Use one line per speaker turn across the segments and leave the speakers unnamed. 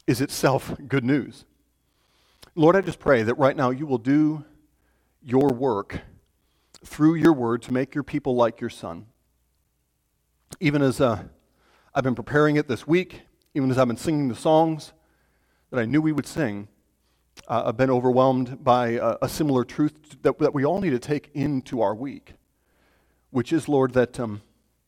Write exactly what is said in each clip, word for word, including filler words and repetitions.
is itself good news. Lord, I just pray that right now you will do your work through your word to make your people like your Son. Even as uh, I've been preparing it this week, even as I've been singing the songs that I knew we would sing, uh, I've been overwhelmed by a, a similar truth that, that we all need to take into our week, which is, Lord, that um,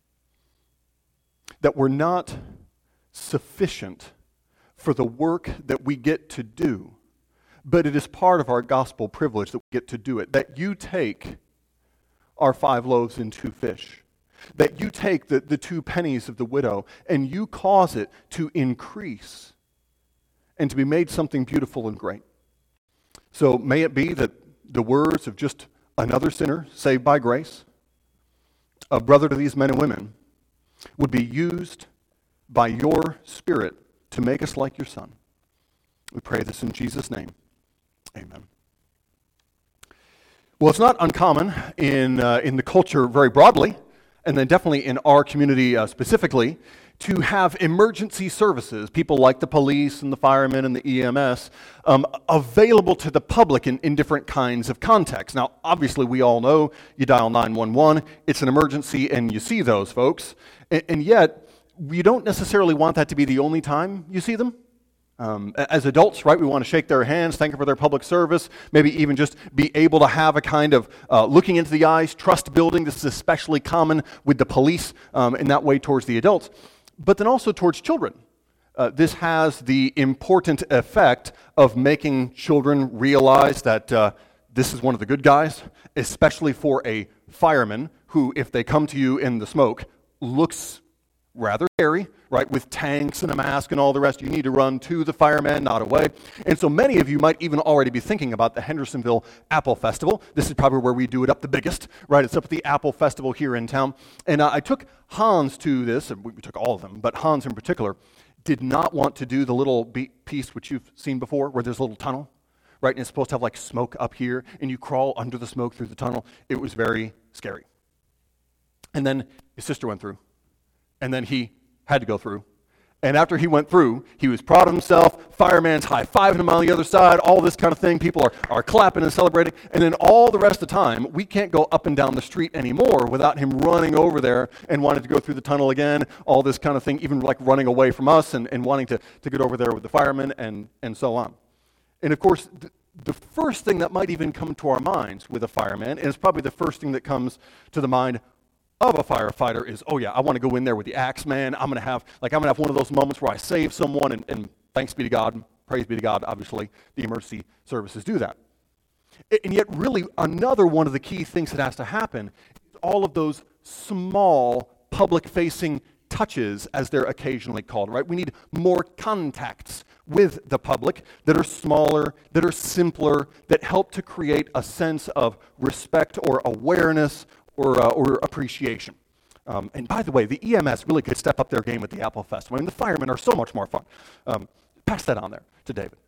that we're not sufficient for the work that we get to do, but it is part of our gospel privilege that we get to do it, that you take our five loaves and two fish, that you take the, the two pennies of the widow and you cause it to increase and to be made something beautiful and great. So may it be that the words of just another sinner saved by grace, a brother to these men and women, would be used by your Spirit to make us like your Son. We pray this in Jesus' name. Amen. Well, it's not uncommon in uh, in the culture very broadly, and then definitely in our community uh, specifically, to have emergency services, people like the police and the firemen and the E M S, um, available to the public in, in different kinds of contexts. Now, obviously, we all know you dial nine one one, it's an emergency, and you see those folks, and, and yet, you don't necessarily want that to be the only time you see them. Um, as adults, right, we want to shake their hands, thank them for their public service, maybe even just be able to have a kind of uh, looking into the eyes, trust building. This is especially common with the police um, in that way towards the adults, but then also towards children. Uh, this has the important effect of making children realize that uh, this is one of the good guys, especially for a fireman who, if they come to you in the smoke, looks rather scary, right, with tanks and a mask and all the rest. You need to run to the firemen, not away. And so many of you might even already be thinking about the Hendersonville Apple Festival. This is probably where we do it up the biggest, right? It's up at the Apple Festival here in town. And uh, I took Hans to this, and we took all of them, but Hans in particular did not want to do the little be- piece which you've seen before, where there's a little tunnel, right? And it's supposed to have like smoke up here, and you crawl under the smoke through the tunnel. It was very scary. And then his sister went through. And then he had to go through. And after he went through, he was proud of himself. Fireman's high-fiving him on the other side, all this kind of thing. People are, are clapping and celebrating. And then all the rest of the time, we can't go up and down the street anymore without him running over there and wanting to go through the tunnel again, all this kind of thing, even like running away from us and, and wanting to, to get over there with the firemen and, and so on. And of course, th- the first thing that might even come to our minds with a fireman, and it's probably the first thing that comes to the mind of a firefighter, is, oh yeah, I want to go in there with the axe, man. I'm going to have, like, I'm going to have one of those moments where I save someone, and, and thanks be to God, praise be to God, obviously, the emergency services do that. And yet, really, another one of the key things that has to happen is all of those small public-facing touches, as they're occasionally called, right? We need more contacts with the public that are smaller, that are simpler, that help to create a sense of respect or awareness or uh, or appreciation. Um, and by the way, the E M S really could step up their game at the Apple Festival. I mean, the firemen are so much more fun. Um, pass that on there to David.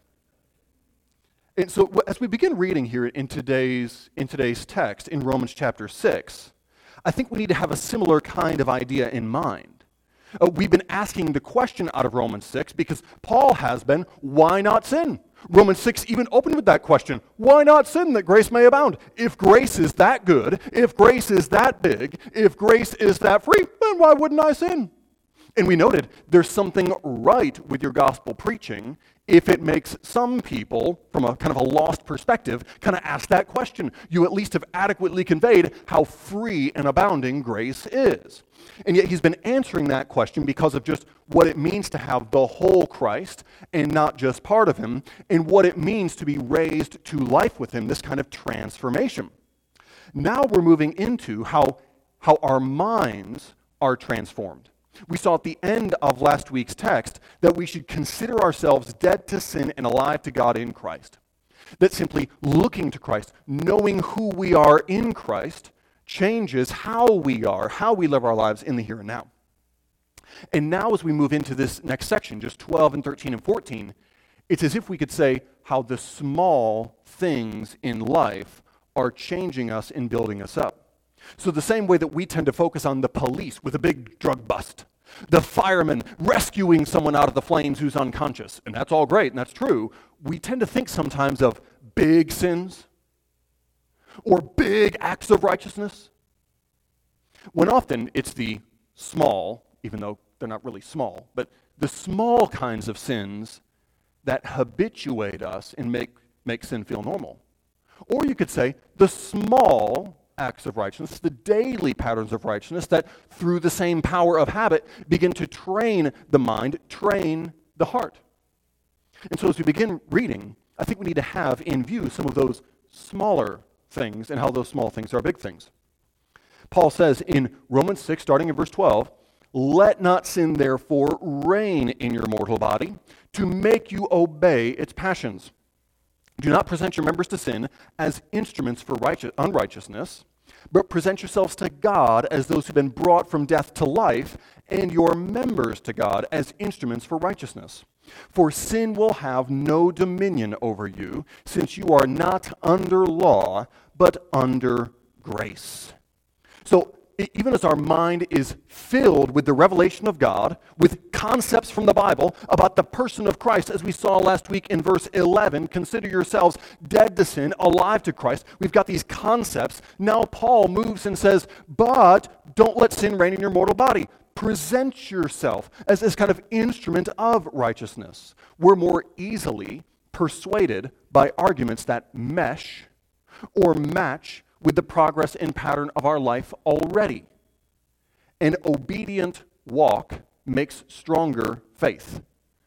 And so as we begin reading here in today's in today's text, in Romans chapter six, I think we need to have a similar kind of idea in mind. Uh, we've been asking the question out of Romans six because Paul has been, why not sin? Romans six even opened with that question. Why not sin that grace may abound? If grace is that good, if grace is that big, if grace is that free, then why wouldn't I sin? And we noted there's something right with your gospel preaching if it makes some people, from a kind of a lost perspective, kind of ask that question. You at least have adequately conveyed how free and abounding grace is. And yet he's been answering that question because of just what it means to have the whole Christ and not just part of him, and what it means to be raised to life with him, this kind of transformation. Now we're moving into how, how our minds are transformed. We saw at the end of last week's text that we should consider ourselves dead to sin and alive to God in Christ. That simply looking to Christ, knowing who we are in Christ, changes how we are, how we live our lives in the here and now. And now as we move into this next section, just twelve and thirteen and fourteen, it's as if we could say how the small things in life are changing us and building us up. So the same way that we tend to focus on the police with a big drug bust, The fireman rescuing someone out of the flames who's unconscious. And that's all great, and that's true. We tend to think sometimes of big sins or big acts of righteousness, when often it's the small, even though they're not really small, but the small kinds of sins that habituate us and make, make sin feel normal. Or you could say the small acts of righteousness, the daily patterns of righteousness that through the same power of habit begin to train the mind, train the heart. And so as we begin reading, I think we need to have in view some of those smaller things and how those small things are big things. Paul says in Romans six, starting in verse twelve, "Let not sin therefore reign in your mortal body to make you obey its passions. Do not present your members to sin as instruments for righteous, unrighteousness, but present yourselves to God as those who've been brought from death to life, and your members to God as instruments for righteousness. For sin will have no dominion over you, since you are not under law, but under grace." So even as our mind is filled with the revelation of God, with concepts from the Bible about the person of Christ, as we saw last week in verse eleven, consider yourselves dead to sin, alive to Christ. We've got these concepts. Now Paul moves and says, but don't let sin reign in your mortal body. Present yourself as this kind of instrument of righteousness. We're more easily persuaded by arguments that mesh or match with the progress and pattern of our life already. An obedient walk makes stronger faith.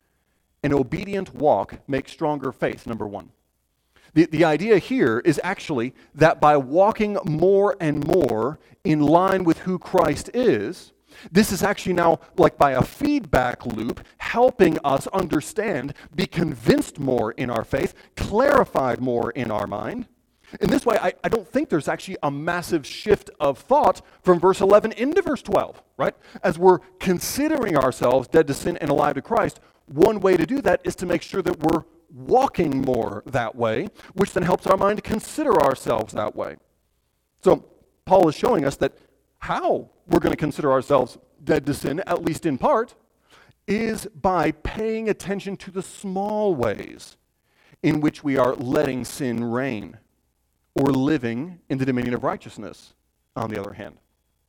An obedient walk makes stronger faith, number one. The, the idea here is actually that by walking more and more in line with who Christ is, this is actually now like by a feedback loop helping us understand, be convinced more in our faith, clarified more in our mind. In this way, I, I don't think there's actually a massive shift of thought from verse eleven into verse twelve, right? As we're considering ourselves dead to sin and alive to Christ, one way to do that is to make sure that we're walking more that way, which then helps our mind to consider ourselves that way. So Paul is showing us that how we're going to consider ourselves dead to sin, at least in part, is by paying attention to the small ways in which we are letting sin reign, or living in the dominion of righteousness, on the other hand.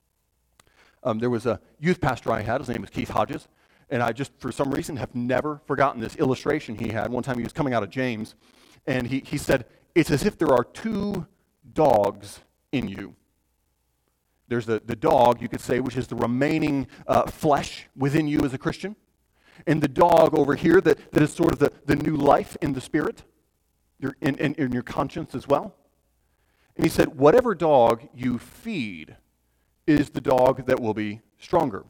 Um, there was a youth pastor I had, his name was Keith Hodges, and I just, for some reason, have never forgotten this illustration he had. One time he was coming out of James, and he, he said, it's as if there are two dogs in you. There's the, the dog, you could say, which is the remaining uh, flesh within you as a Christian, and the dog over here that, that is sort of the, the new life in the spirit, your, in, in, in your conscience as well. And he said, whatever dog you feed is the dog that will be stronger.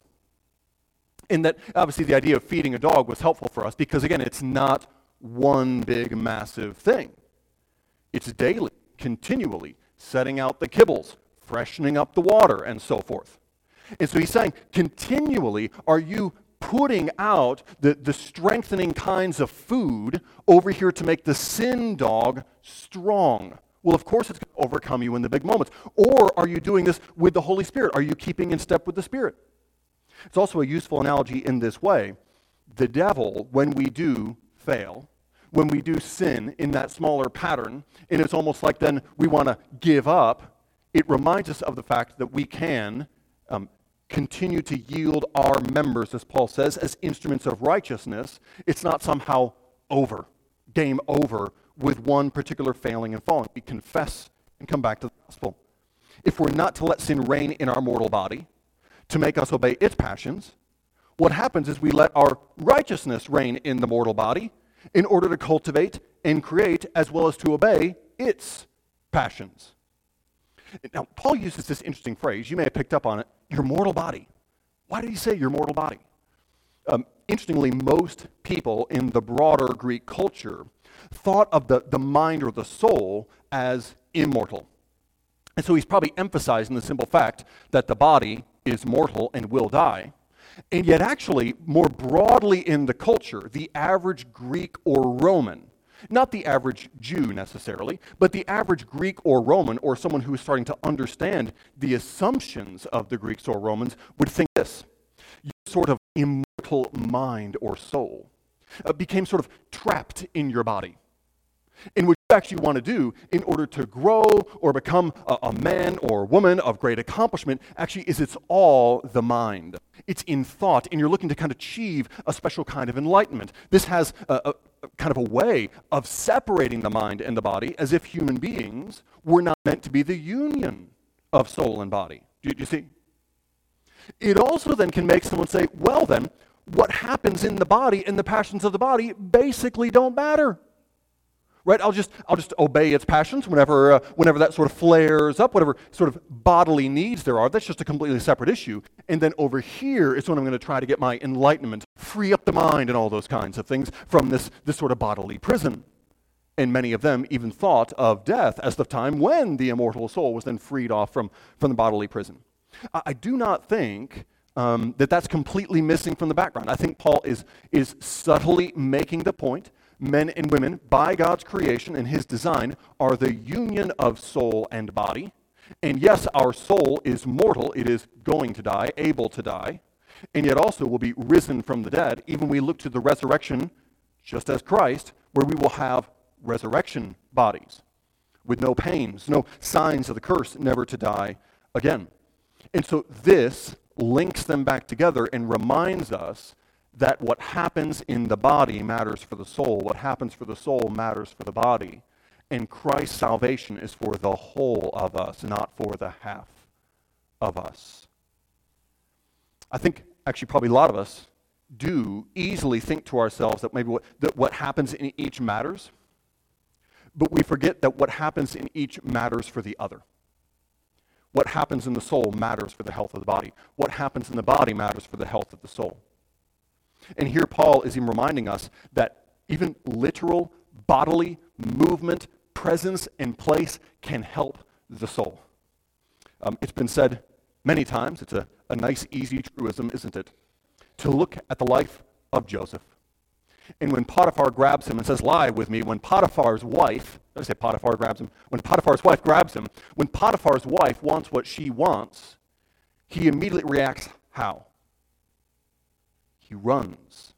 And that, obviously, the idea of feeding a dog was helpful for us because, again, it's not one big, massive thing. It's daily, continually, setting out the kibbles, freshening up the water, and so forth. And so he's saying, continually, are you putting out the, the strengthening kinds of food over here to make the sin dog strong? Well, of course it's going to overcome you in the big moments. Or are you doing this with the Holy Spirit? Are you keeping in step with the Spirit? It's also a useful analogy in this way. The devil, when we do fail, when we do sin in that smaller pattern, and it's almost like then we want to give up, it reminds us of the fact that we can um, continue to yield our members, as Paul says, as instruments of righteousness. It's not somehow over, game over, with one particular failing and falling. We confess and come back to the gospel. If we're not to let sin reign in our mortal body, to make us obey its passions, what happens is we let our righteousness reign in the mortal body in order to cultivate and create as well as to obey its passions. Now, Paul uses this interesting phrase. You may have picked up on it, your mortal body. Why did he say your mortal body? Um, interestingly, most people in the broader Greek culture thought of the, the mind or the soul as immortal. And so he's probably emphasizing the simple fact that the body is mortal and will die. And yet actually, more broadly in the culture, the average Greek or Roman, not the average Jew necessarily, but the average Greek or Roman, or someone who is starting to understand the assumptions of the Greeks or Romans, would think this: sort of immortal mind or soul uh, became sort of trapped in your body. And what you actually want to do in order to grow or become a, a man or woman of great accomplishment actually is it's all the mind. It's in thought, and you're looking to kind of achieve a special kind of enlightenment. This has a, a, a kind of a way of separating the mind and the body as if human beings were not meant to be the union of soul and body. Do you, do you see? It also then can make someone say, well then, what happens in the body and the passions of the body basically don't matter. Right? I'll just I'll just obey its passions whenever uh, whenever that sort of flares up, whatever sort of bodily needs there are. That's just a completely separate issue. And then over here is when I'm going to try to get my enlightenment, free up the mind and all those kinds of things from this, this sort of bodily prison. And many of them even thought of death as the time when the immortal soul was then freed off from, from the bodily prison. I, I do not think um, that that's completely missing from the background. I think Paul is is subtly making the point. Men and women, by God's creation and his design, are the union of soul and body. And yes, our soul is mortal. It is going to die, able to die, and yet also will be risen from the dead. Even we look to the resurrection, just as Christ, where we will have resurrection bodies with no pains, no signs of the curse, never to die again. And so this links them back together and reminds us that what happens in the body matters for the soul. What happens for the soul matters for the body. And Christ's salvation is for the whole of us, not for the half of us. I think actually probably a lot of us do easily think to ourselves that maybe what, that what happens in each matters, but we forget that what happens in each matters for the other. What happens in the soul matters for the health of the body. What happens in the body matters for the health of the soul. And here Paul is even reminding us that even literal bodily movement, presence, and place can help the soul. Um, it's been said many times, it's a, a nice, easy truism, isn't it? To look at the life of Joseph. And when Potiphar grabs him and says, lie with me, when Potiphar's wife, I say Potiphar grabs him, when Potiphar's wife grabs him, when Potiphar's wife wants what she wants, he immediately reacts how? He runs.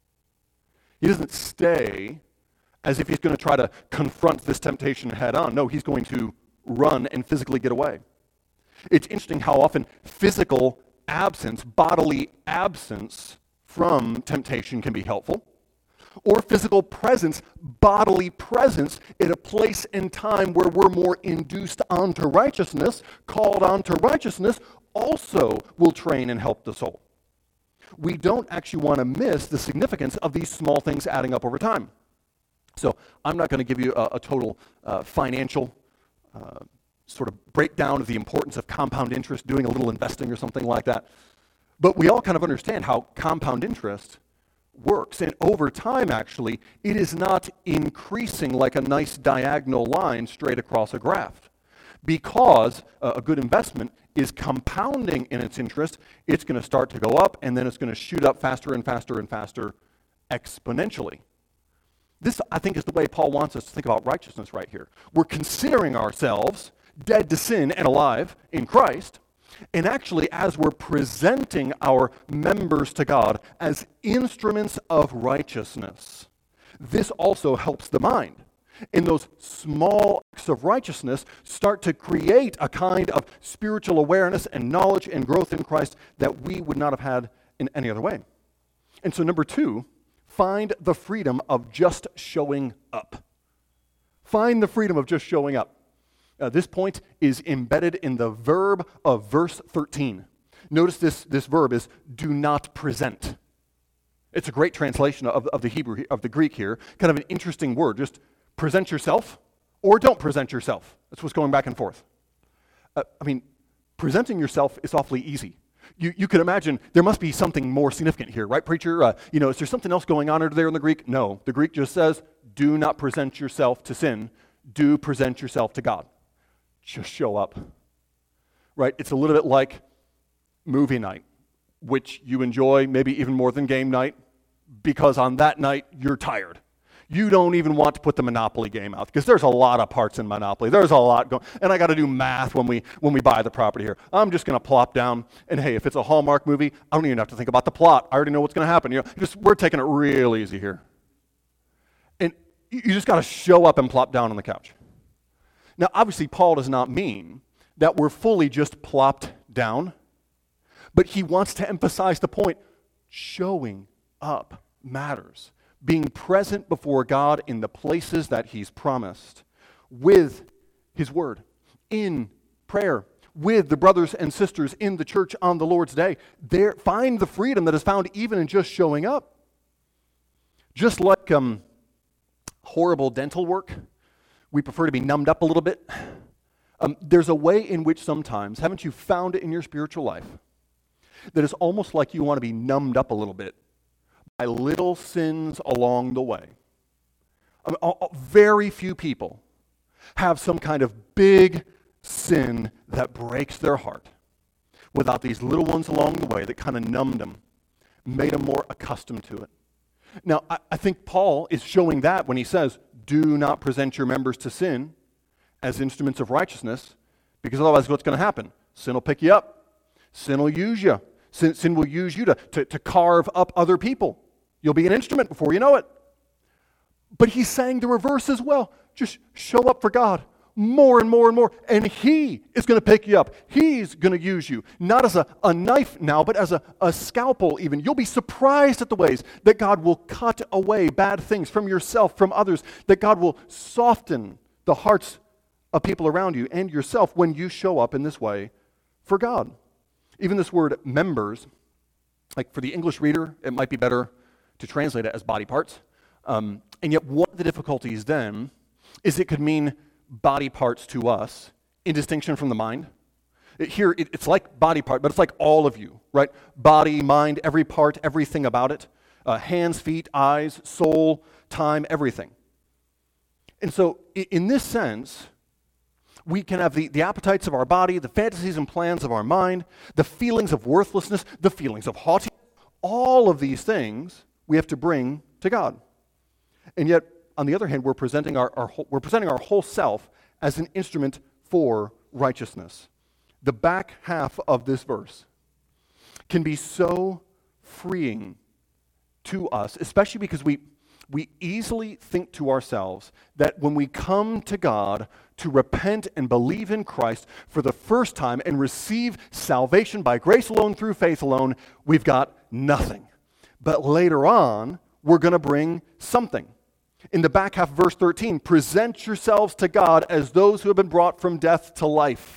He doesn't stay as if he's going to try to confront this temptation head on. No, he's going to run and physically get away. It's interesting how often physical absence, bodily absence from temptation can be helpful, or physical presence, bodily presence in a place and time where we're more induced onto righteousness, called onto righteousness, also will train and help the soul. We don't actually want to miss the significance of these small things adding up over time. So I'm not going to give you a, a total uh, financial uh, sort of breakdown of the importance of compound interest, doing a little investing or something like that. But we all kind of understand how compound interest works. And over time, actually, it is not increasing like a nice diagonal line straight across a graph. Because uh, a good investment is compounding in its interest, it's going to start to go up, and then it's going to shoot up faster and faster and faster exponentially. This, I think, is the way Paul wants us to think about righteousness right here. We're considering ourselves dead to sin and alive in Christ, and actually, as we're presenting our members to God as instruments of righteousness, this also helps the mind. And those small acts of righteousness start to create a kind of spiritual awareness and knowledge and growth in Christ that we would not have had in any other way. And so number two, find the freedom of just showing up. Find the freedom of just showing up. Uh, this point is embedded in the verb of verse thirteen. Notice this, this verb is do not present. It's a great translation of, of the Hebrew, of the Greek here. Kind of an interesting word. Just present yourself or don't present yourself. That's what's going back and forth. Uh, I mean, presenting yourself is awfully easy. You, you could imagine there must be something more significant here, right, preacher? Uh, you know, is there something else going on over there in the Greek? No. The Greek just says, do not present yourself to sin. Do present yourself to God. Just show up, right? It's a little bit like movie night, which you enjoy maybe even more than game night, because on that night, you're tired. You don't even want to put the Monopoly game out because there's a lot of parts in Monopoly. There's a lot going, and I got to do math when we when we buy the property here. I'm just going to plop down, and hey, if it's a Hallmark movie, I don't even have to think about the plot. I already know what's going to happen. You know, just we're taking it real easy here, and you just got to show up and plop down on the couch. Now, obviously, Paul does not mean that we're fully just plopped down, but he wants to emphasize the point: showing up matters. Being present before God in the places that he's promised, with his word, in prayer, with the brothers and sisters in the church on the Lord's day. There, find the freedom that is found even in just showing up. Just like um, horrible dental work, we prefer to be numbed up a little bit. Um, there's a way in which sometimes, haven't you found it in your spiritual life, that it's almost like you want to be numbed up a little bit by little sins along the way. I mean, very few people have some kind of big sin that breaks their heart without these little ones along the way that kind of numbed them, made them more accustomed to it. Now, I, I think Paul is showing that when he says, do not present your members to sin as instruments of righteousness, because otherwise what's going to happen? Sin will pick you up. Sin will use you. Sin, sin will use you to, to, to carve up other people. You'll be an instrument before you know it. But he's saying the reverse as well. Just show up for God more and more and more, and he is going to pick you up. He's going to use you, not as a, a knife now, but as a, a scalpel even. You'll be surprised at the ways that God will cut away bad things from yourself, from others, that God will soften the hearts of people around you and yourself when you show up in this way for God. Even this word members, like for the English reader, it might be better to translate it as body parts. Um, and yet one of the difficulties then is it could mean body parts to us in distinction from the mind. It, here, it, it's like body part, but it's like all of you, right? Body, mind, every part, everything about it. Uh, hands, feet, eyes, soul, time, everything. And so in, in this sense, we can have the, the appetites of our body, the fantasies and plans of our mind, the feelings of worthlessness, the feelings of haughtiness. All of these things we have to bring to God. And yet, on the other hand, we're presenting our, our whole, we're presenting our whole self as an instrument for righteousness. The back half of this verse can be so freeing to us, especially because we we easily think to ourselves that when we come to God to repent and believe in Christ for the first time and receive salvation by grace alone through faith alone, we've got nothing. But later on, we're going to bring something. In the back half of verse thirteen, present yourselves to God as those who have been brought from death to life.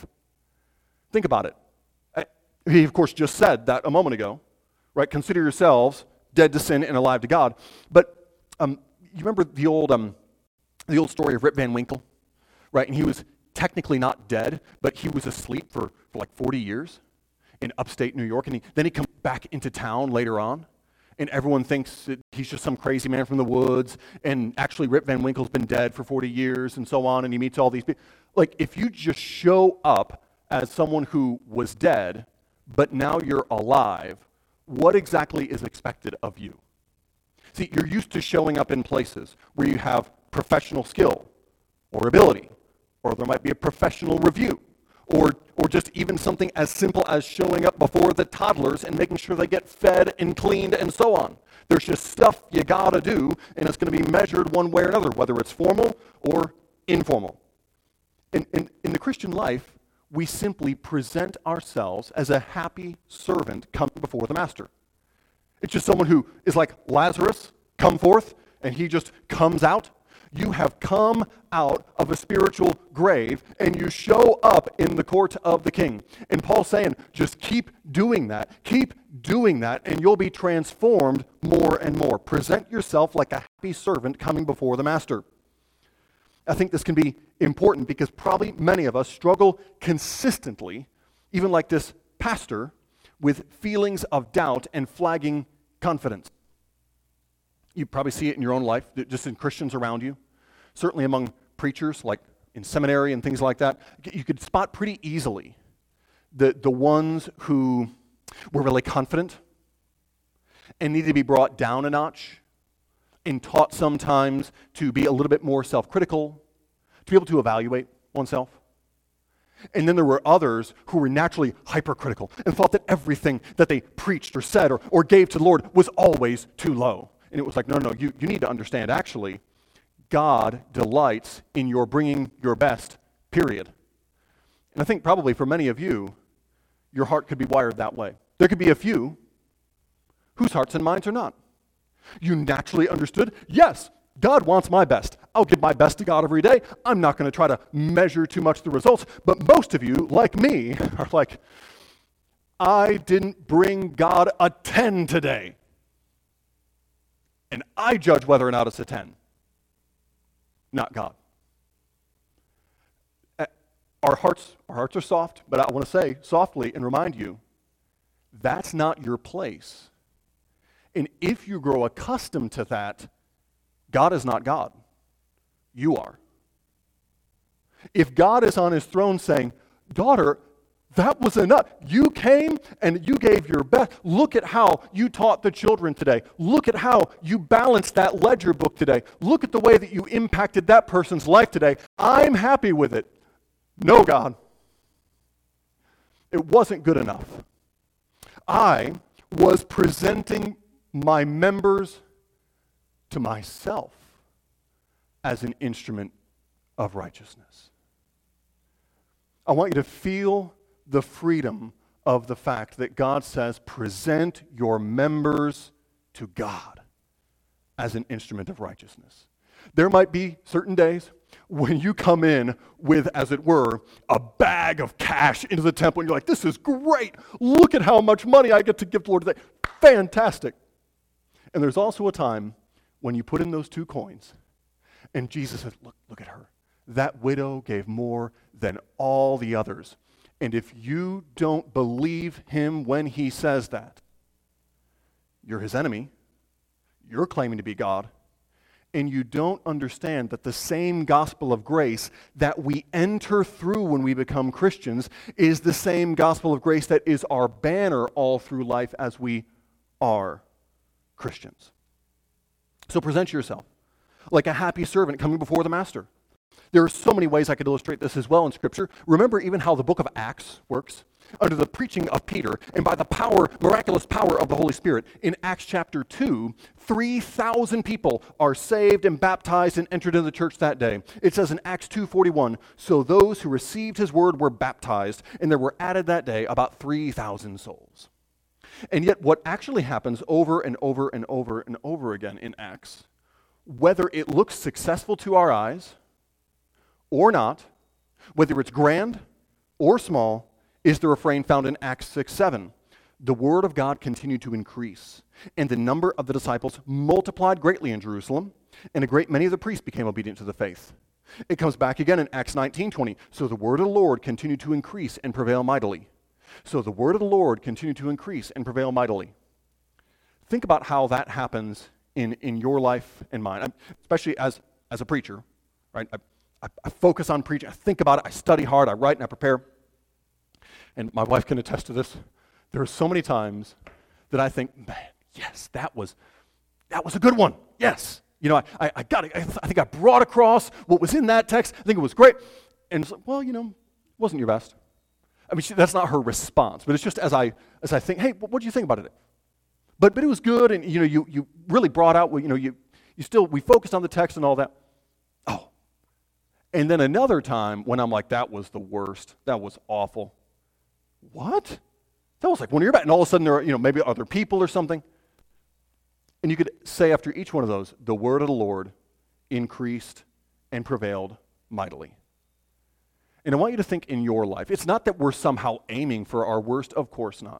Think about it. He, of course, just said that a moment ago, right? Consider yourselves dead to sin and alive to God. But um, you remember the old um, the old story of Rip Van Winkle, right? And he was technically not dead, but he was asleep for, for like forty years in upstate New York. And he, then he comes back into town later on. And everyone thinks that he's just some crazy man from the woods. And actually, Rip Van Winkle's been dead for forty years and so on. And he meets all these people. Like, if you just show up as someone who was dead, but now you're alive, what exactly is expected of you? See, you're used to showing up in places where you have professional skill or ability, or there might be a professional review, or or just even something as simple as showing up before the toddlers and making sure they get fed and cleaned and so on. There's just stuff you gotta do, and it's going to be measured one way or another, whether it's formal or informal. In, in, in the Christian life, we simply present ourselves as a happy servant coming before the master. It's just someone who is like Lazarus, come forth, and he just comes out. You have come out of a spiritual grave, and you show up in the court of the king. And Paul's saying, just keep doing that. Keep doing that, and you'll be transformed more and more. Present yourself like a happy servant coming before the master. I think this can be important because probably many of us struggle consistently, even like this pastor, with feelings of doubt and flagging confidence. You probably see it in your own life, just in Christians around you. Certainly among preachers, like in seminary and things like that. You could spot pretty easily the, the ones who were really confident and needed to be brought down a notch, and taught sometimes to be a little bit more self-critical, to be able to evaluate oneself. And then there were others who were naturally hypercritical and thought that everything that they preached or said or, or gave to the Lord was always too low. And it was like, no, no, you, you need to understand, actually, God delights in your bringing your best, period. And I think probably for many of you, your heart could be wired that way. There could be a few whose hearts and minds are not. You naturally understood, yes, God wants my best. I'll give my best to God every day. I'm not going to try to measure too much the results. But most of you, like me, are like, I didn't bring God a ten today. And I judge whether or not it's a ten. Not God. Our hearts, our hearts are soft, but I want to say softly and remind you, that's not your place. And if you grow accustomed to that, God is not God. You are. If God is on his throne saying, daughter, that was enough. You came and you gave your best. Look at how you taught the children today. Look at how you balanced that ledger book today. Look at the way that you impacted that person's life today. I'm happy with it. No, God. It wasn't good enough. I was presenting my members to myself as an instrument of righteousness. I want you to feel the freedom of the fact that God says, present your members to God as an instrument of righteousness. There might be certain days when you come in with, as it were, a bag of cash into the temple, and you're like, this is great. Look at how much money I get to give the Lord today. Fantastic. And there's also a time when you put in those two coins, and Jesus says, look, look at her. That widow gave more than all the others. And if you don't believe him when he says that, you're his enemy, you're claiming to be God, and you don't understand that the same gospel of grace that we enter through when we become Christians is the same gospel of grace that is our banner all through life as we are Christians. So present yourself like a happy servant coming before the master. There are so many ways I could illustrate this as well in Scripture. Remember even how the book of Acts works? Under the preaching of Peter and by the power, miraculous power of the Holy Spirit. In Acts chapter two, three thousand people are saved and baptized and entered into the church that day. It says in Acts two forty-one, so those who received his word were baptized, and there were added that day about three thousand souls. And yet what actually happens over and over and over and over again in Acts, whether it looks successful to our eyes or not, whether it's grand or small, is the refrain found in Acts six seven. The word of God continued to increase, and the number of the disciples multiplied greatly in Jerusalem, and a great many of the priests became obedient to the faith. It comes back again in Acts nineteen twenty. So the word of the Lord continued to increase and prevail mightily. So the word of the Lord continued to increase and prevail mightily. Think about how that happens in, in your life and mine, especially as, as a preacher, right? I, I, I focus on preaching. I think about it. I study hard. I write and I prepare. And my wife can attest to this. There are so many times that I think, man, yes, that was that was a good one. Yes. You know, I, I, I got it. I, I think I brought across what was in that text. I think it was great. And it's like, well, you know, it wasn't your best. I mean, she, that's not her response, but it's just as I as I think, hey, what do you think about it? But but it was good, and you know, you you really brought out, you know, you you still we focused on the text and all that. Oh, and then another time when I'm like, that was the worst. That was awful. What? That was like one of your bad. And all of a sudden there are, you know, maybe other people or something. And you could say after each one of those, the word of the Lord increased and prevailed mightily. And I want you to think in your life. It's not that we're somehow aiming for our worst, of course not.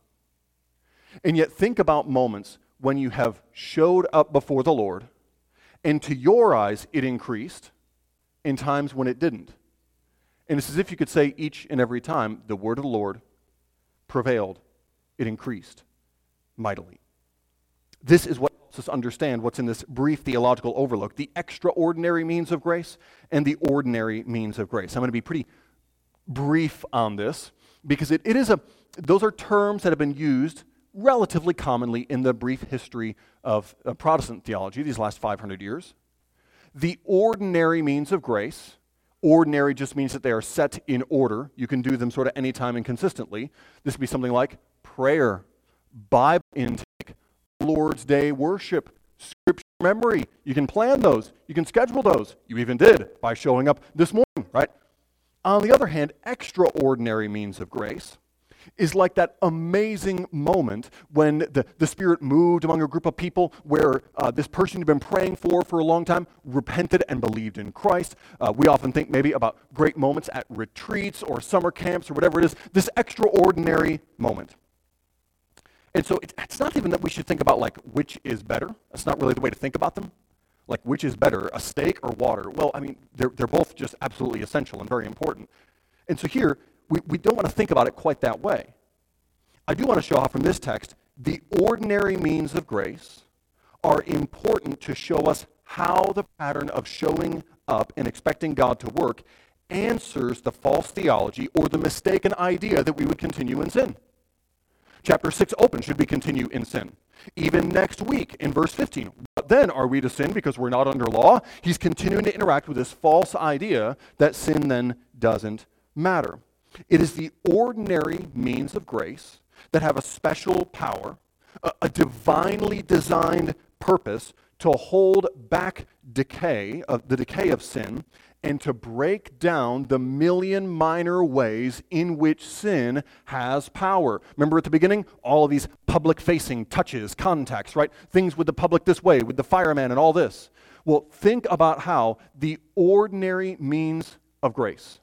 And yet think about moments when you have showed up before the Lord, and to your eyes it increased, in times when it didn't. And it's as if you could say each and every time, the word of the Lord prevailed, it increased mightily. This is what helps us understand what's in this brief theological overlook, the extraordinary means of grace and the ordinary means of grace. I'm going to be pretty brief on this because it, it is a, those are terms that have been used relatively commonly in the brief history of uh, Protestant theology these last five hundred years. The ordinary means of grace, ordinary just means that they are set in order. You can do them sort of anytime and consistently. This would be something like prayer, Bible intake, Lord's Day worship, scripture memory. You can plan those. You can schedule those. You even did by showing up this morning, right? On the other hand, extraordinary means of grace is like that amazing moment when the, the Spirit moved among a group of people where uh, this person you've been praying for for a long time repented and believed in Christ. Uh, we often think maybe about great moments at retreats or summer camps or whatever it is, this extraordinary moment. And so it, it's not even that we should think about like which is better. That's not really the way to think about them. Like which is better, a steak or water? Well, I mean, they're, they're both just absolutely essential and very important. And so here, We, we don't want to think about it quite that way. I do want to show how from this text, the ordinary means of grace are important to show us how the pattern of showing up and expecting God to work answers the false theology or the mistaken idea that we would continue in sin. Chapter six open, should we continue in sin? Even next week in verse fifteen, what then, are we to sin because we're not under law? He's continuing to interact with this false idea that sin then doesn't matter. It is the ordinary means of grace that have a special power, a, a divinely designed purpose to hold back decay, of the decay of sin, and to break down the million minor ways in which sin has power. Remember at the beginning, all of these public-facing touches, contacts, right? Things with the public this way, with the fireman and all this. Well, think about how the ordinary means of grace,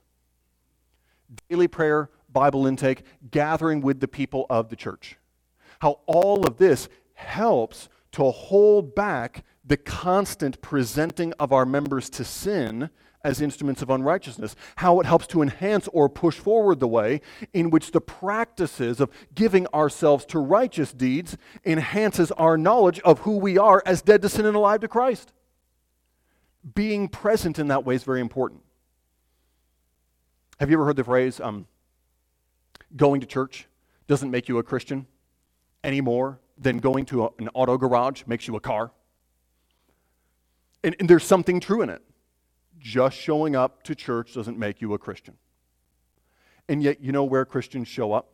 daily prayer, Bible intake, gathering with the people of the church, how all of this helps to hold back the constant presenting of our members to sin as instruments of unrighteousness, how it helps to enhance or push forward the way in which the practices of giving ourselves to righteous deeds enhances our knowledge of who we are as dead to sin and alive to Christ. Being present in that way is very important. Have you ever heard the phrase, um, going to church doesn't make you a Christian any more than going to a, an auto garage makes you a car? And, and there's something true in it. Just showing up to church doesn't make you a Christian. And yet, you know where Christians show up?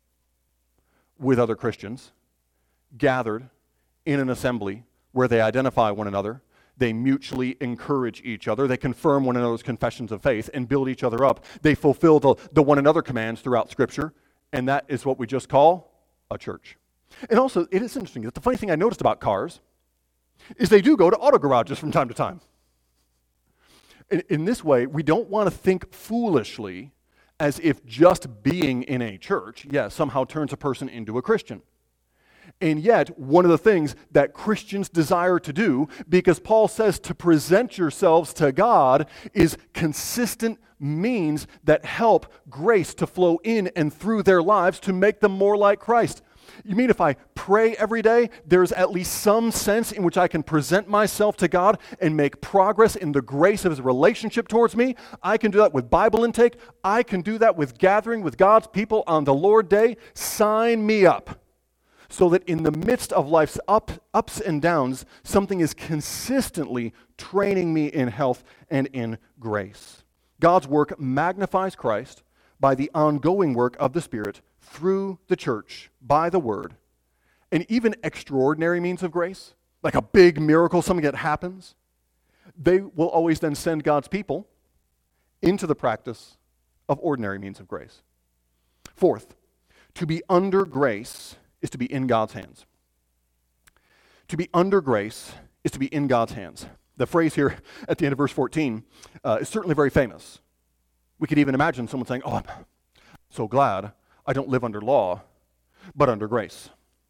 With other Christians, gathered in an assembly where they identify one another. They mutually encourage each other. They confirm one another's confessions of faith and build each other up. They fulfill the, the one another commands throughout Scripture, and that is what we just call a church. And also, it is interesting that the funny thing I noticed about cars is they do go to auto garages from time to time. In, in this way, we don't want to think foolishly as if just being in a church, yeah, somehow turns a person into a Christian. And yet, one of the things that Christians desire to do, because Paul says to present yourselves to God, is consistent means that help grace to flow in and through their lives to make them more like Christ. You mean if I pray every day, there's at least some sense in which I can present myself to God and make progress in the grace of His relationship towards me? I can do that with Bible intake. I can do that with gathering with God's people on the Lord Day. Sign me up. So that in the midst of life's up, ups and downs, something is consistently training me in health and in grace. God's work magnifies Christ by the ongoing work of the Spirit through the church, by the Word. And even extraordinary means of grace, like a big miracle, something that happens, they will always then send God's people into the practice of ordinary means of grace. Fourth, to be under grace is to be in God's hands. To be under grace is to be in God's hands. The phrase here at the end of verse fourteen uh, is certainly very famous. We could even imagine someone saying, oh, I'm so glad I don't live under law, but under grace.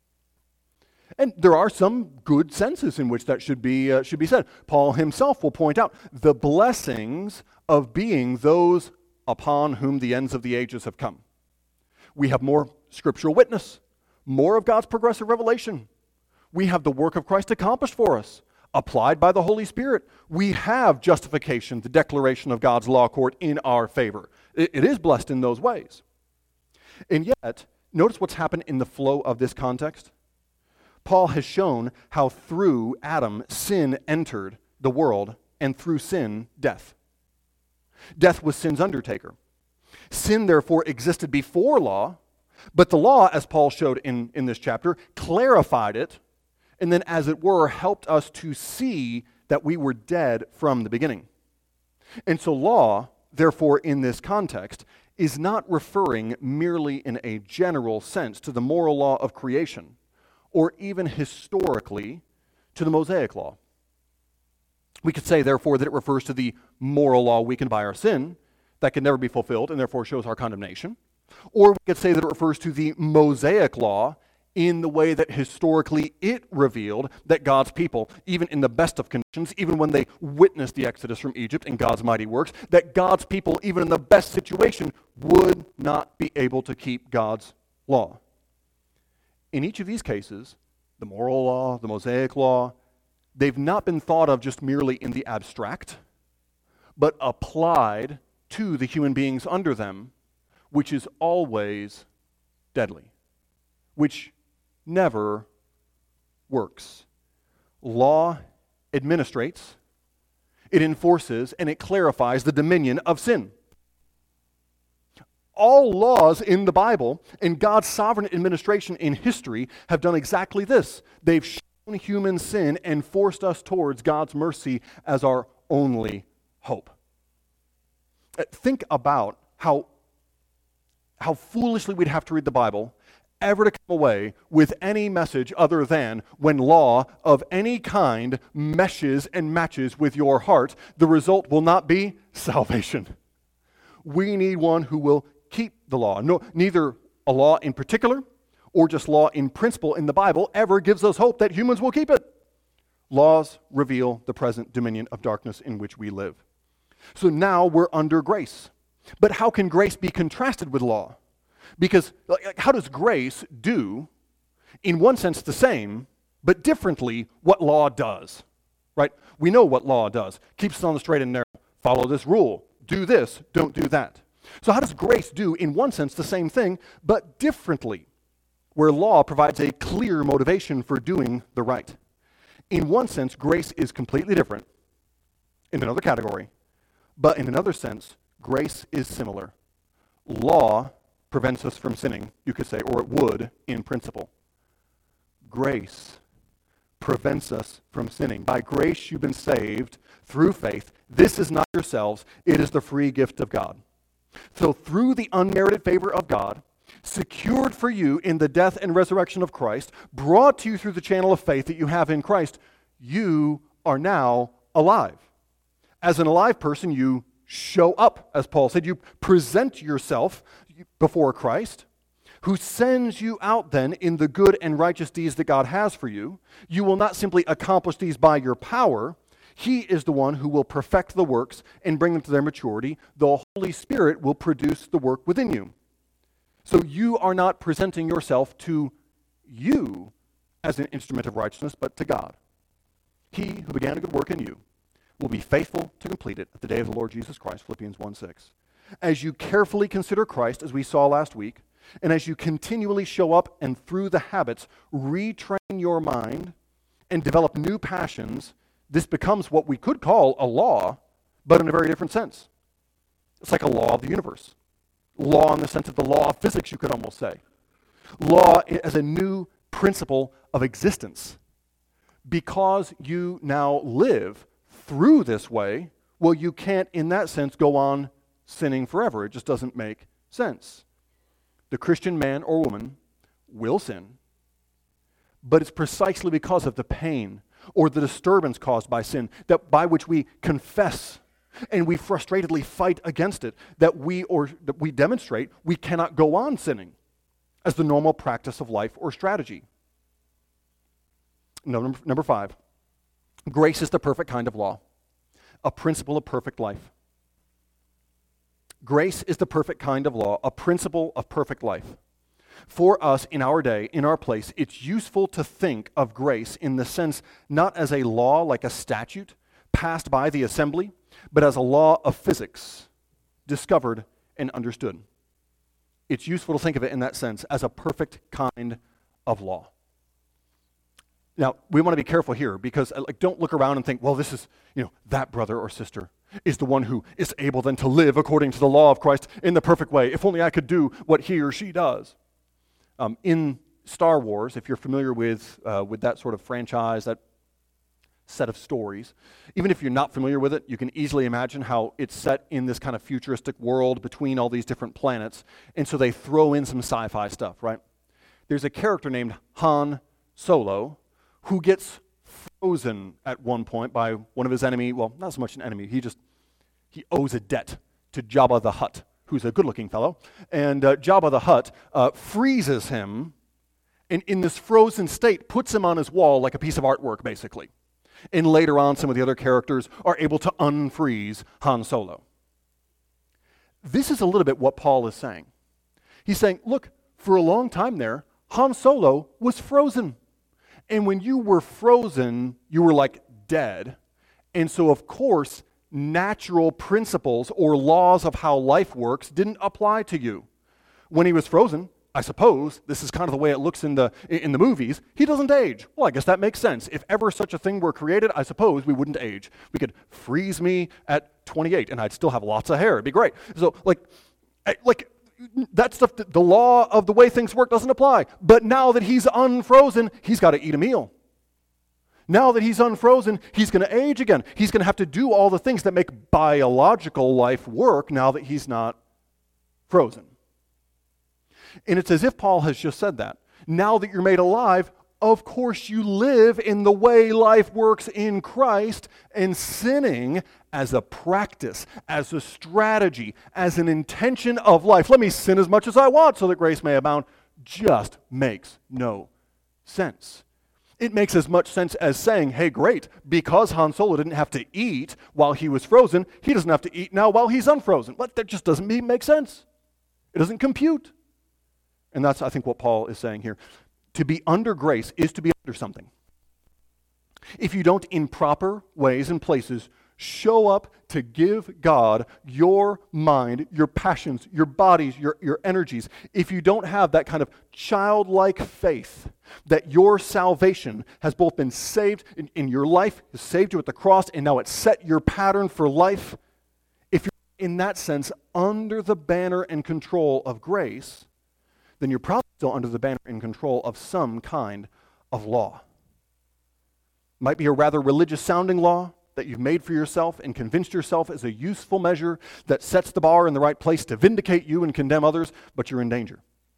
And there are some good senses in which that should be, uh, should be said. Paul himself will point out the blessings of being those upon whom the ends of the ages have come. We have more scriptural witness, more of God's progressive revelation. We have the work of Christ accomplished for us, applied by the Holy Spirit. We have justification, the declaration of God's law court in our favor. It, it is blessed in those ways. And yet, Notice what's happened in the flow of this context. Paul has shown how through Adam, sin entered the world, and through sin, death. Death was sin's undertaker. Sin, therefore, existed before law, but the law, as Paul showed in, in this chapter, clarified it, and then, as it were, helped us to see that we were dead from the beginning. And so law, therefore, in this context, is not referring merely in a general sense to the moral law of creation, or even historically to the Mosaic law. We could say, therefore, that it refers to the moral law weakened by our sin that can never be fulfilled and therefore shows our condemnation. Or we could say that it refers to the Mosaic law in the way that historically it revealed that God's people, even in the best of conditions, even when they witnessed the Exodus from Egypt and God's mighty works, that God's people, even in the best situation, would not be able to keep God's law. In each of these cases, the moral law, the Mosaic law, they've not been thought of just merely in the abstract, but applied to the human beings under them, which is always deadly, which never works. Law administrates, it enforces, and it clarifies the dominion of sin. All laws in the Bible and God's sovereign administration in history have done exactly this. They've shown human sin and forced us towards God's mercy as our only hope. Think about how, how foolishly we'd have to read the Bible ever to come away with any message other than when law of any kind meshes and matches with your heart, the result will not be salvation. We need one who will keep the law. No, neither a law in particular or just law in principle in the Bible ever gives us hope that humans will keep it. Laws reveal the present dominion of darkness in which we live. So now we're under grace. But how can grace be contrasted with law? Because like, how does grace do, in one sense the same, but differently, what law does? Right? We know what law does. Keeps us on the straight and narrow. Follow this rule. Do this. Don't do that. So how does grace do, in one sense, the same thing, but differently, where law provides a clear motivation for doing the right? In one sense, grace is completely different in another category, but in another sense, grace is similar. Law prevents us from sinning, you could say, or it would in principle. Grace prevents us from sinning. By grace you've been saved through faith. This is not yourselves, it is the free gift of God. So through the unmerited favor of God, secured for you in the death and resurrection of Christ, brought to you through the channel of faith that you have in Christ, you are now alive. As an alive person, you show up, as Paul said. You present yourself before Christ, who sends you out then in the good and righteous deeds that God has for you. You will not simply accomplish these by your power. He is the one who will perfect the works and bring them to their maturity. The Holy Spirit will produce the work within you. So you are not presenting yourself to you as an instrument of righteousness, but to God. He who began a good work in you will be faithful to complete it at the day of the Lord Jesus Christ, Philippians one six. As you carefully consider Christ, as we saw last week, and as you continually show up and through the habits retrain your mind and develop new passions, this becomes what we could call a law, but in a very different sense. It's like a law of the universe. Law in the sense of the law of physics, you could almost say. Law as a new principle of existence. Because you now live through this way, well, you can't, in that sense, go on sinning forever. It just doesn't make sense. The Christian man or woman will sin, but it's precisely because of the pain or the disturbance caused by sin, that by which we confess and we frustratedly fight against it, that we or that we demonstrate we cannot go on sinning as the normal practice of life or strategy. Number, number five, grace is the perfect kind of law, a principle of perfect life. Grace is the perfect kind of law, a principle of perfect life. For us, in our day, in our place, it's useful to think of grace in the sense not as a law like a statute passed by the assembly, but as a law of physics, discovered and understood. it's useful to think of it in that sense as a perfect kind of law. Now, we want to be careful here because like, don't look around and think, well, this is, you know, that brother or sister is the one who is able then to live according to the law of Christ in the perfect way. If only I could do what he or she does. Um, in Star Wars, if you're familiar with uh, with that sort of franchise, that set of stories, even if you're not familiar with it, you can easily imagine how it's set in this kind of futuristic world between all these different planets, and so they throw in some sci-fi stuff, right? There's a character named Han Solo who gets frozen at one point by one of his enemy, well, not so much an enemy, he just, he owes a debt to Jabba the Hutt, who's a good-looking fellow, and uh, Jabba the Hutt uh, freezes him, and in this frozen state puts him on his wall like a piece of artwork, basically. And later on, some of the other characters are able to unfreeze Han Solo. This is a little bit what Paul is saying. He's saying, look, for a long time there, Han Solo was frozen. And when you were frozen, you were like dead. And so, of course, natural principles or laws of how life works didn't apply to you. When he was frozen, I suppose, this is kind of the way it looks in the in the movies, he doesn't age. Well, I guess that makes sense. If ever such a thing were created, I suppose we wouldn't age. We could freeze me at twenty-eight and I'd still have lots of hair. It'd be great. So, like, like that stuff, the law of the way things work doesn't apply. But now that he's unfrozen, he's got to eat a meal. Now that he's unfrozen, he's going to age again. He's going to have to do all the things that make biological life work now that he's not frozen. And it's as if Paul has just said that. Now that you're made alive, of course you live in the way life works in Christ, and sinning as a practice, as a strategy, as an intention of life. Let me sin as much as I want so that grace may abound, just makes no sense. It makes as much sense as saying, hey, great, because Han Solo didn't have to eat while he was frozen, he doesn't have to eat now while he's unfrozen. But that just doesn't make sense. It doesn't compute. And that's, I think, what Paul is saying here. To be under grace is to be under something. If you don't, in proper ways and places, show up to give God your mind, your passions, your bodies, your, your energies, if you don't have that kind of childlike faith that your salvation has both been saved in, in your life, has saved you at the cross, and now it's set your pattern for life, if you're in that sense under the banner and control of grace, then you're probably still under the banner and control of some kind of law. Might be a rather religious-sounding law that you've made for yourself and convinced yourself is a useful measure that sets the bar in the right place to vindicate you and condemn others, but you're in danger.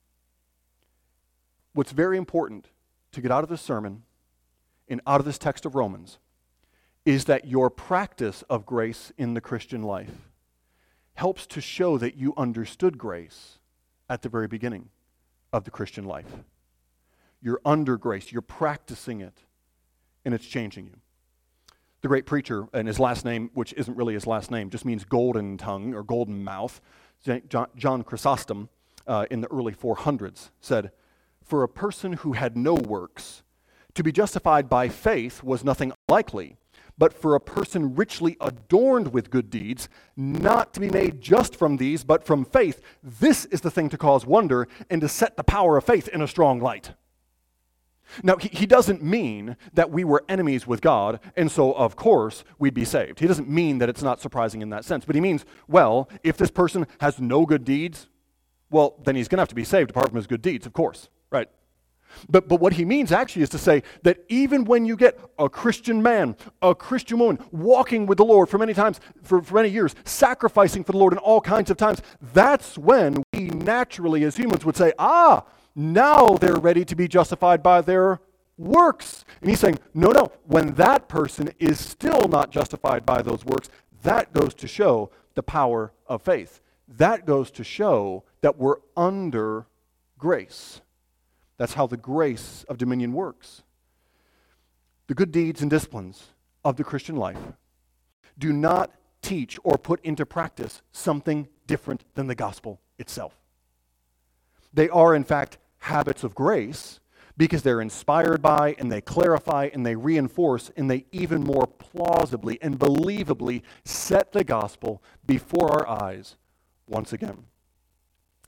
What's very important to get out of this sermon and out of this text of Romans is that your practice of grace in the Christian life helps to show that you understood grace at the very beginning of the Christian life. You're under grace, you're practicing it, and it's changing you. The great preacher, and his last name, which isn't really his last name, just means golden tongue or golden mouth, John Chrysostom, uh, in the early four hundreds, said, "For a person who had no works, to be justified by faith was nothing unlikely, but for a person richly adorned with good deeds, not to be made just from these, but from faith, this is the thing to cause wonder and to set the power of faith in a strong light." Now, he, he doesn't mean that we were enemies with God, and so, of course, we'd be saved. He doesn't mean that it's not surprising in that sense, but he means, well, if this person has no good deeds, well, then he's going to have to be saved apart from his good deeds, of course, right? But but what he means actually is to say that even when you get a Christian man, a Christian woman, walking with the Lord for many times, for, for many years, sacrificing for the Lord in all kinds of times, that's when we naturally as humans would say, ah, now they're ready to be justified by their works. And he's saying, no, no, when that person is still not justified by those works, that goes to show the power of faith. That goes to show that we're under grace. That's how the grace of dominion works. The good deeds and disciplines of the Christian life do not teach or put into practice something different than the gospel itself. They are, in fact, habits of grace because they're inspired by and they clarify and they reinforce and they even more plausibly and believably set the gospel before our eyes once again.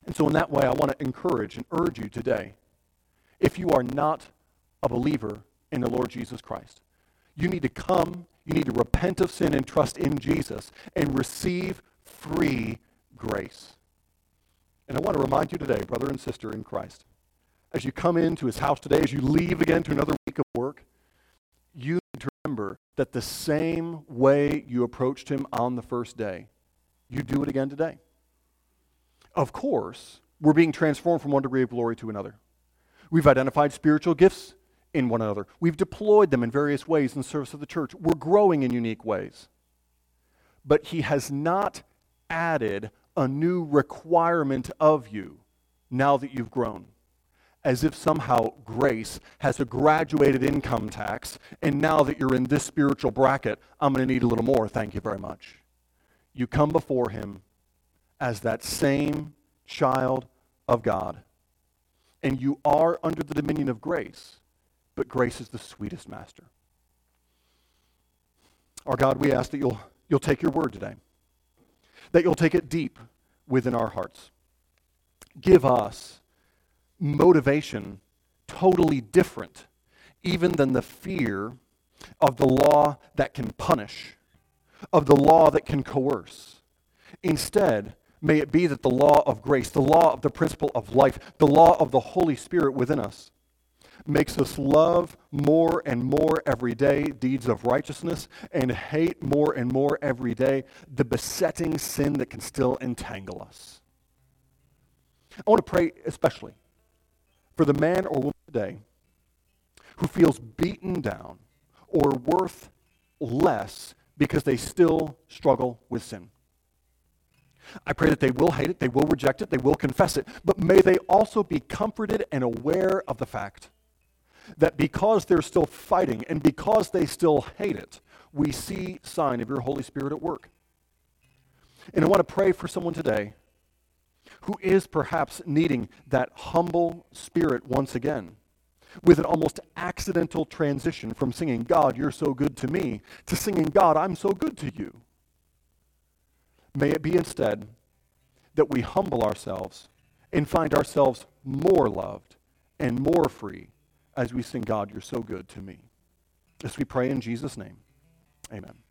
And so in that way, I want to encourage and urge you today, if you are not a believer in the Lord Jesus Christ, you need to come, you need to repent of sin and trust in Jesus and receive free grace. And I want to remind you today, brother and sister in Christ, as you come into his house today, as you leave again to another week of work, you need to remember that the same way you approached him on the first day, you do it again today. Of course, we're being transformed from one degree of glory to another. We've identified spiritual gifts in one another. We've deployed them in various ways in the service of the church. We're growing in unique ways. But he has not added a new requirement of you now that you've grown, as if somehow grace has a graduated income tax, and now that you're in this spiritual bracket, I'm going to need a little more, thank you very much. You come before him as that same child of God, and you are under the dominion of grace, but grace is the sweetest master. Our God, we ask that you'll, you'll take your word today, that you'll take it deep within our hearts. Give us motivation totally different even than the fear of the law that can punish, of the law that can coerce. Instead, may it be that the law of grace, the law of the principle of life, the law of the Holy Spirit within us makes us love more and more every day deeds of righteousness and hate more and more every day the besetting sin that can still entangle us. I want to pray especially for the man or woman today who feels beaten down or worth less because they still struggle with sin. I pray that they will hate it, they will reject it, they will confess it, but may they also be comforted and aware of the fact that because they're still fighting and because they still hate it, we see sign of your Holy Spirit at work. And I want to pray for someone today who is perhaps needing that humble spirit once again, with an almost accidental transition from singing, God, you're so good to me, to singing, God, I'm so good to you. May it be instead that we humble ourselves and find ourselves more loved and more free as we sing, God, you're so good to me. As we pray in Jesus' name, amen.